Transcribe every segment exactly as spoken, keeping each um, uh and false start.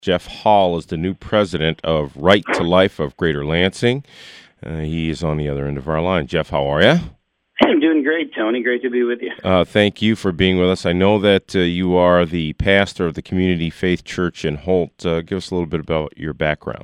Jeff Hall is the new president of Right to Life of Greater Lansing. Uh, he is on the other end of our line. Jeff, how are you? I'm doing great, Tony. Great to be with you. Uh, thank you for being with us. I know that uh, you are the pastor of the Community Faith Church in Holt. Uh, give us a little bit about your background.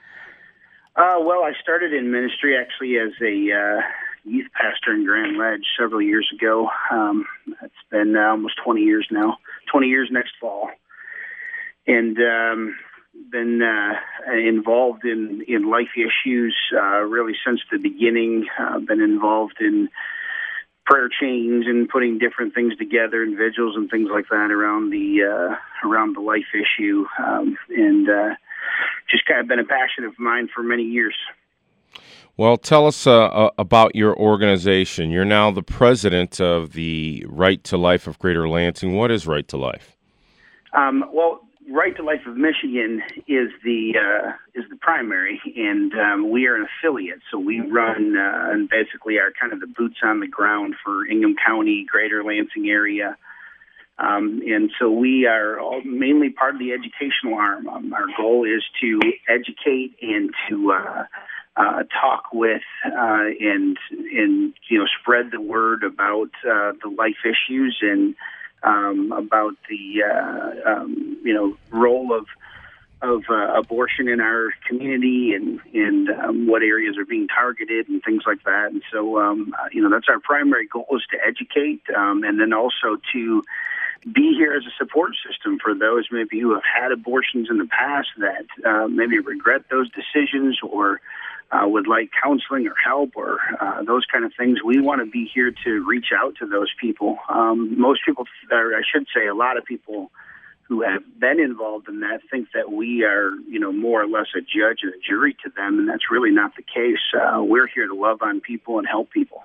Uh, well, I started in ministry actually as a uh, youth pastor in Grand Ledge several years ago. Um, it's been uh, almost twenty years now, twenty years next fall. And um, been uh, involved in, in life issues uh, really since the beginning. Uh, been involved in prayer chains and putting different things together and vigils and things like that around the uh, around the life issue, um, and uh, just kind of been a passion of mine for many years. Well, tell us uh, about your organization. You're now the president of the Right to Life of Greater Lansing. What is Right to Life? Um, well, Right to Life of Michigan is the uh, is the primary, and um, we are an affiliate. So we run uh, and basically are kind of the boots on the ground for Ingham County, Greater Lansing area, um, and so we are all mainly part of the educational arm. Um, our goal is to educate and to uh, uh, talk with uh, and and you know spread the word about uh, the life issues and. Um, about the uh, um, you know role of of uh, abortion in our community and and um, what areas are being targeted and things like that. And so um, you know that's our primary goal is to educate um, and then also to be here as a support system for those maybe who have had abortions in the past that uh, maybe regret those decisions or Uh, would like counseling or help or uh, those kind of things. We want to be here to reach out to those people. Um, most people, or I should say a lot of people who have been involved in that think that we are, you know, more or less a judge and a jury to them, and that's really not the case. Uh, we're here to love on people and help people.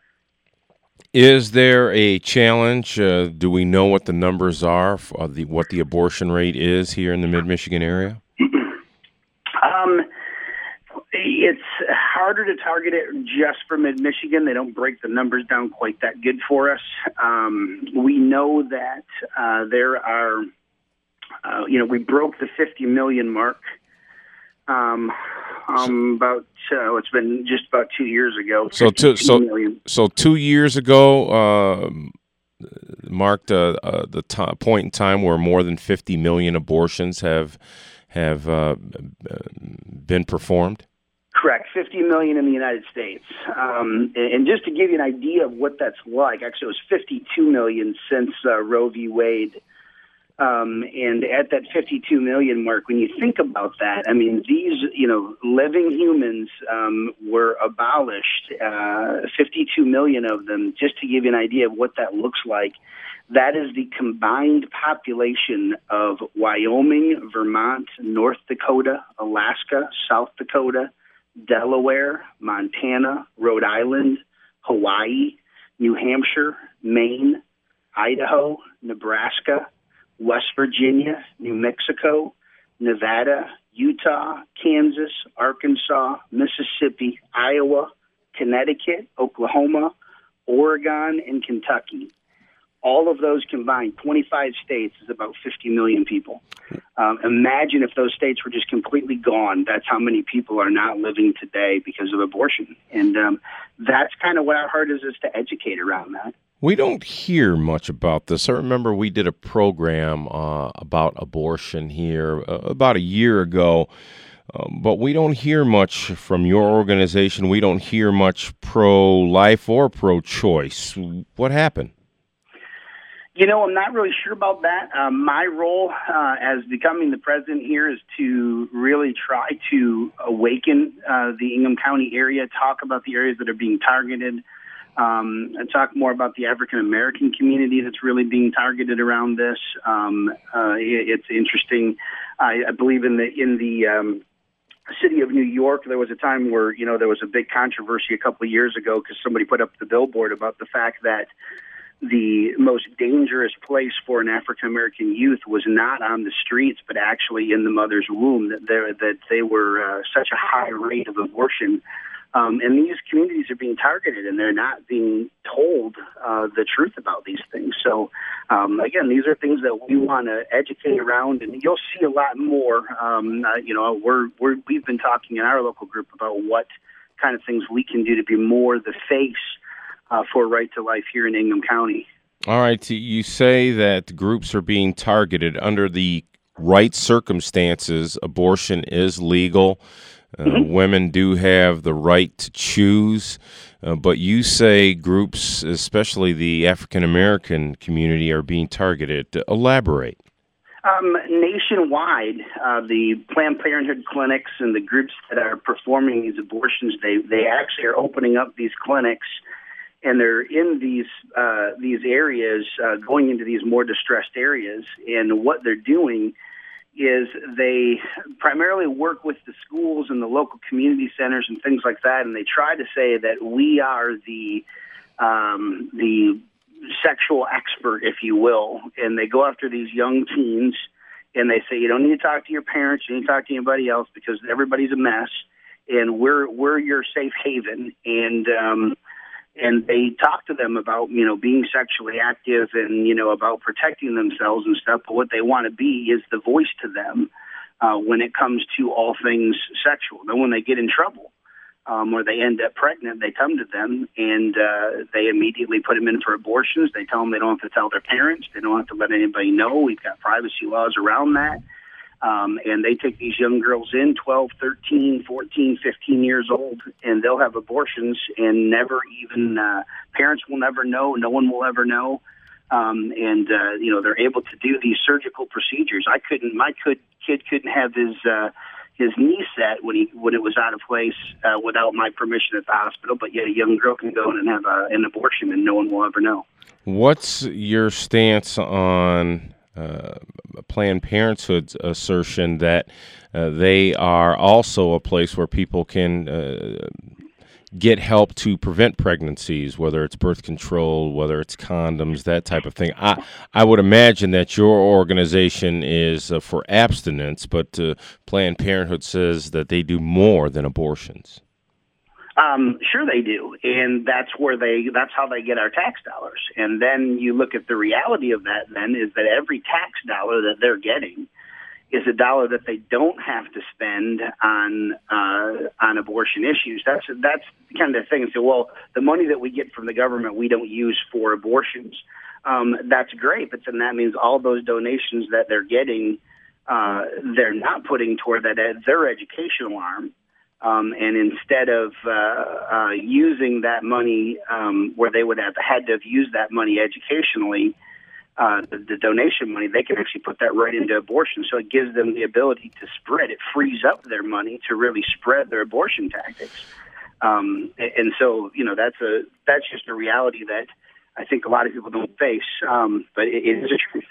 Is there a challenge? Uh, do we know what the numbers are, for the, what the abortion rate is here in the mid-Michigan area? um. It's harder to target it just for mid-Michigan. They don't break the numbers down quite that good for us. Um, we know that uh, there are, uh, you know, we broke the fifty million mark um, um, about, uh, it's been just about two years ago. So two, so, million. so two years ago uh, marked uh, uh, the t- point in time where more than fifty million abortions have, have uh, been performed? Correct, fifty million in the United States. Um, and just to give you an idea of what that's like, actually it was fifty-two million since uh, Roe v. Wade. Um, and at that fifty-two million mark, when you think about that, I mean, these, you know, living humans um, were abolished, uh, fifty-two million of them, just to give you an idea of what that looks like. That is the combined population of Wyoming, Vermont, North Dakota, Alaska, South Dakota, Delaware, Montana, Rhode Island, Hawaii, New Hampshire, Maine, Idaho, Nebraska, West Virginia, New Mexico, Nevada, Utah, Kansas, Arkansas, Mississippi, Iowa, Connecticut, Oklahoma, Oregon, and Kentucky. All of those combined, twenty-five states, is about fifty million people. Um, imagine if those states were just completely gone. That's how many people are not living today because of abortion. And um, that's kind of what our heart is, is to educate around that. We don't hear much about this. I remember we did a program uh, about abortion here uh, about a year ago, uh, but we don't hear much from your organization. We don't hear much pro-life or pro-choice. What happened? You know, I'm not really sure about that. Um, my role uh, as becoming the president here is to really try to awaken uh, the Ingham County area, talk about the areas that are being targeted, um, and talk more about the African-American community that's really being targeted around this. Um, uh, it, it's interesting. I, I believe in the in the um, city of New York, there was a time where, you know, there was a big controversy a couple of years ago because somebody put up the billboard about the fact that the most dangerous place for an African-American youth was not on the streets, but actually in the mother's womb, that, there, that they were uh, such a high rate of abortion Um, and these communities are being targeted, and they're not being told uh, the truth about these things. So, um, again, these are things that we want to educate around, and you'll see a lot more. Um, uh, you know, we're, we're, we've been talking in our local group about what kind of things we can do to be more the face uh, for Right to Life here in Ingham County. All right. You say that groups are being targeted under the right circumstances. Abortion is legal. Uh, mm-hmm. Women do have the right to choose, uh, but you say groups, especially the African-American community, are being targeted. Elaborate. Um, nationwide, uh, the Planned Parenthood clinics and the groups that are performing these abortions, they, they actually are opening up these clinics, and they're in these uh, these areas, uh, going into these more distressed areas, and what they're doing is they primarily work with the schools and the local community centers and things like that, and they try to say that we are the um, the sexual expert, if you will, and they go after these young teens, and they say, you don't need to talk to your parents, you need to talk to anybody else because everybody's a mess, and we're we're your safe haven, and um, and they talk to them about, you know, being sexually active and, you know, about protecting themselves and stuff. But what they want to be is the voice to them uh, when it comes to all things sexual. Then when they get in trouble um, or they end up pregnant, they come to them and uh, they immediately put them in for abortions. They tell them they don't have to tell their parents. They don't have to let anybody know. We've got privacy laws around that. Um, and they take these young girls in, twelve, thirteen, fourteen, fifteen years old, and they'll have abortions and never even, uh, parents will never know, no one will ever know. Um, and, uh, you know, they're able to do these surgical procedures. I couldn't, my kid, kid couldn't have his, uh, his knee set when he, when it was out of place, uh, without my permission at the hospital. But yet a young girl can go in and have a, an abortion and no one will ever know. What's your stance on Uh, Planned Parenthood's assertion that uh, they are also a place where people can uh, get help to prevent pregnancies, whether it's birth control, whether it's condoms, that type of thing? I, I would imagine that your organization is uh, for abstinence, but uh, Planned Parenthood says that they do more than abortions. Um, sure they do, and that's where they, that's how they get our tax dollars. And then you look at the reality of that then is that every tax dollar that they're getting is a dollar that they don't have to spend on uh, on abortion issues. That's that's kind of the thing. So, well, the money that we get from the government we don't use for abortions. Um, that's great, but then that means all those donations that they're getting, uh, they're not putting toward that ed- their educational arm. Um, and instead of uh, uh, using that money um, where they would have had to have used that money educationally, uh, the, the donation money, they can actually put that right into abortion. So it gives them the ability to spread. It frees up their money to really spread their abortion tactics. Um, and so, you know, that's a that's just a reality that I think a lot of people don't face, um, but it, it is a truth.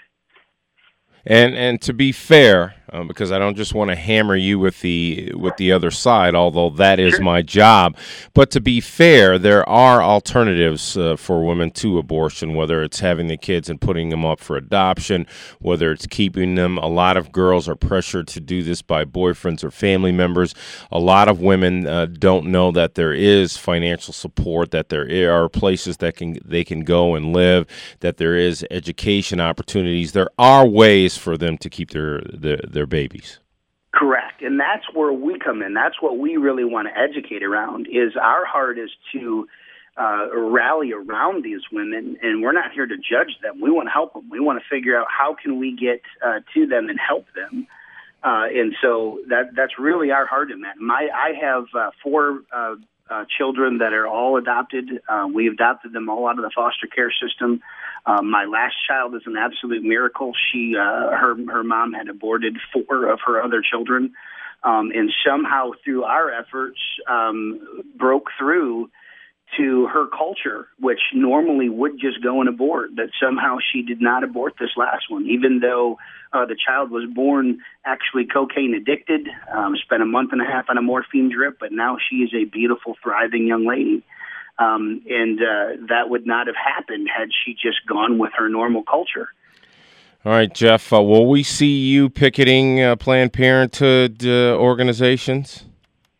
And and to be fair, um, because I don't just want to hammer you with the with the other side, although that is Sure. my job. But to be fair, there are alternatives uh, for women to abortion, whether it's having the kids and putting them up for adoption, whether it's keeping them. A lot of girls are pressured to do this by boyfriends or family members. A lot of women uh, don't know that there is financial support, that there are places that can they can go and live, that there is education opportunities. There are ways for them to keep their, their their babies. Correct. And that's where we come in. That's what we really want to educate around, is our heart is to uh, rally around these women, and we're not here to judge them. We want to help them. We want to figure out how can we get uh, to them and help them. Uh, and so that that's really our heart in that. My I have uh, four uh, uh, children that are all adopted. Uh, we adopted them all out of the foster care system. Um, my last child is an absolute miracle. She, uh, her, her mom had aborted four of her other children, um, and somehow through our efforts, um, broke through to her culture, which normally would just go and abort. That somehow she did not abort this last one, even though uh, the child was born actually cocaine addicted. Um, spent a month and a half on a morphine drip, but now she is a beautiful, thriving young lady. Um, and uh, that would not have happened had she just gone with her normal culture. All right, Jeff, uh, will we see you picketing uh, Planned Parenthood uh, organizations?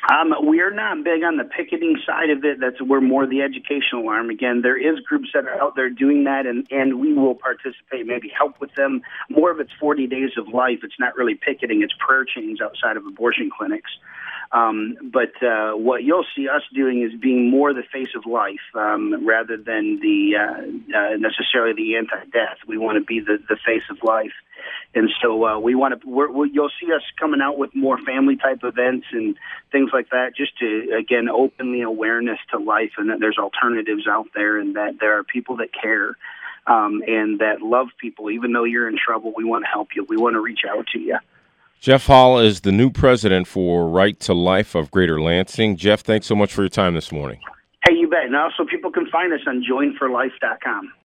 Um, we're not big on the picketing side of it. That's we're more the educational arm. Again, there is groups that are out there doing that, and, and we will participate, maybe help with them. More of it's forty days of life. It's not really picketing. It's prayer chains outside of abortion clinics. Um, but uh, what you'll see us doing is being more the face of life um, rather than the uh, uh, necessarily the anti-death. We want to be the, the face of life. And so uh, we want to. We're, we're, you'll see us coming out with more family type events and things like that, just to again open the awareness to life and that there's alternatives out there, and that there are people that care um, and that love people. Even though you're in trouble, we want to help you. We want to reach out to you. Jeff Hall is the new president for Right to Life of Greater Lansing. Jeff, thanks so much for your time this morning. Hey, you bet. And also, people can find us on join for life dot com.